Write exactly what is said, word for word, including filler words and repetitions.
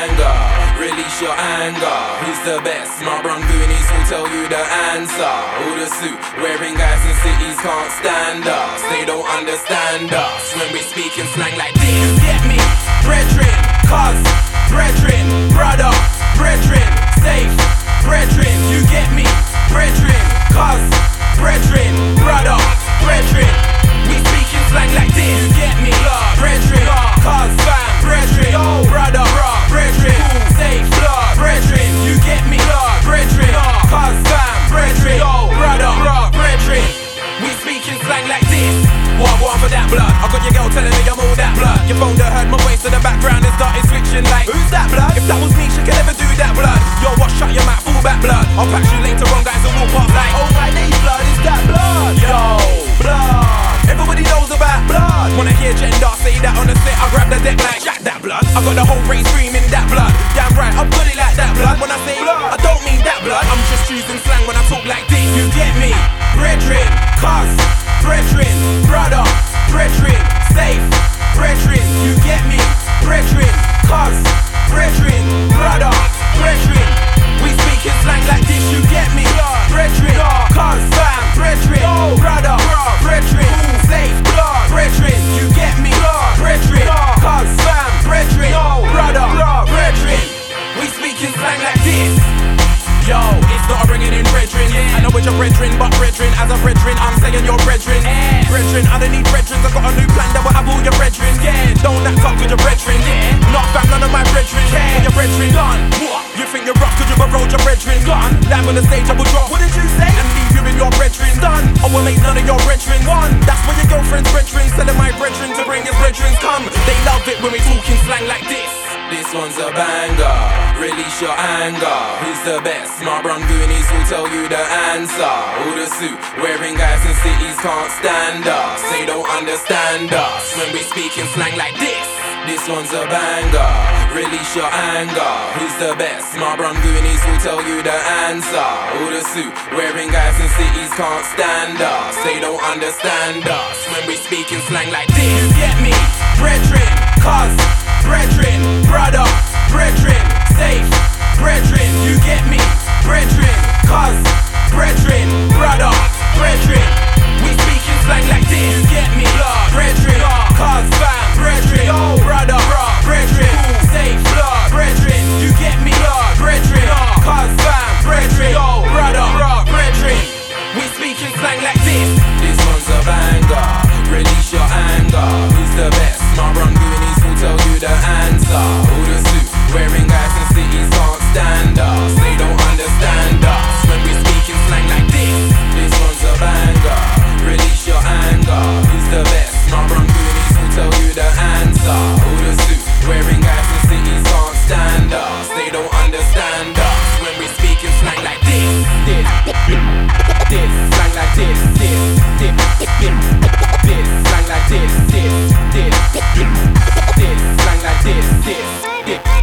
banger. Release your anger. Who's the best? My brun Goonies will tell you the answer. All the suit wearing guys in cities can't stand us. They don't understand us when we speak in slang like this. You get me? Brethren, cuz, brethren, brother, brethren, safe, brethren. You get me? Brethren, cuz, brethren, brother, brethren. We speak in slang like this. You get me? Brethren, cuz, fam, brethren, brother, brethren, safe, brethren. You get me? Brethren, cuz, fam, brethren, brother, brethren. We speak in slang like this. What I want for that blood? I got your girl telling me I'm all that blood. Your phone that heard my voice in the background and started switching like, who's that blood? If that was me, she could never do that blood. Yo, what? Shut your mouth, full back blood. I'll patch you later on, guys, and walk past like, oh my days, blood, is that blood? Yo, blood. Everybody knows about blood. Wanna hear gender, say that on the set, I grab the deck like, jack that blood. I got the whole race screaming that blood. Damn right, I've got it like that blood. When I say blood, I don't mean that blood. I'm just choosing slang when I talk like this. You get me? Brethren, cuz, brethren, brother, brethren, safe, brethren. You get me? Brethren, cuz, brethren, brother, brethren. We speak in slang like this. You get me? Brethren, cuz, fam, brethren, brother, brethren, safe, brethren. You get me? Brethren, cuz, fam, brethren, brother, brethren. We speak in slang like this. Yo, it's not a bringing in brethren. I know it's your brethren, but brethren, as a brethren, I'm saying your brethren. Yeah. Brethren, I don't need brethren, I got a new plan that will have all your brethren. Yeah, don't act up with your brethren. Yeah, not fam, none of my brethren. Yeah, your brethren gone. What? You think you're rough cause you borrowed your brethren? Gone. Live on the stage, I will drop. What did you say? And leave you in your brethren. Done. I will make none of your brethren. One. That's where your girlfriend's brethren telling my brethren to bring his brethren. Come. They love it when we talking slang like this. This one's a banger. Release your anger. Who's the best? My brun Goonies will tell you the answer. All the suit wearing guys in cities can't stand us. They don't understand us when we speak in slang like this. This one's a banger. Release your anger. Who's the best? My brun Goonies will tell you the answer. All the suit wearing guys in cities can't stand us. They don't understand us when we speak in slang like this. You get me? Brethren, cuz, brethren, brother, brethren, safe, brethren. You get me? Brethren, cuz, brethren, brother, brethren. We speak in slang like this. You get me? Brethren, cuz, fam, brethren, brother, brethren, safe, brethren. You get me? Brethren, cuz, fam, brethren, brother, brethren. We speak in slang like this. This one's a banger. Release your anger. Who's the best? My brun Goonies will tell you the answer. All the suit wearing guys in cities can't stand us. They don't understand us when we speak in slang like this. This one's a banger. Release your anger. Who's the best? My brun Goonies will tell you the answer. All the suit wearing guys in cities can't stand us. They don't understand us when we speak in slang like this. This, this, slang like this. This, this, this, this, slang like this. This, this, this, slang like this. This, this.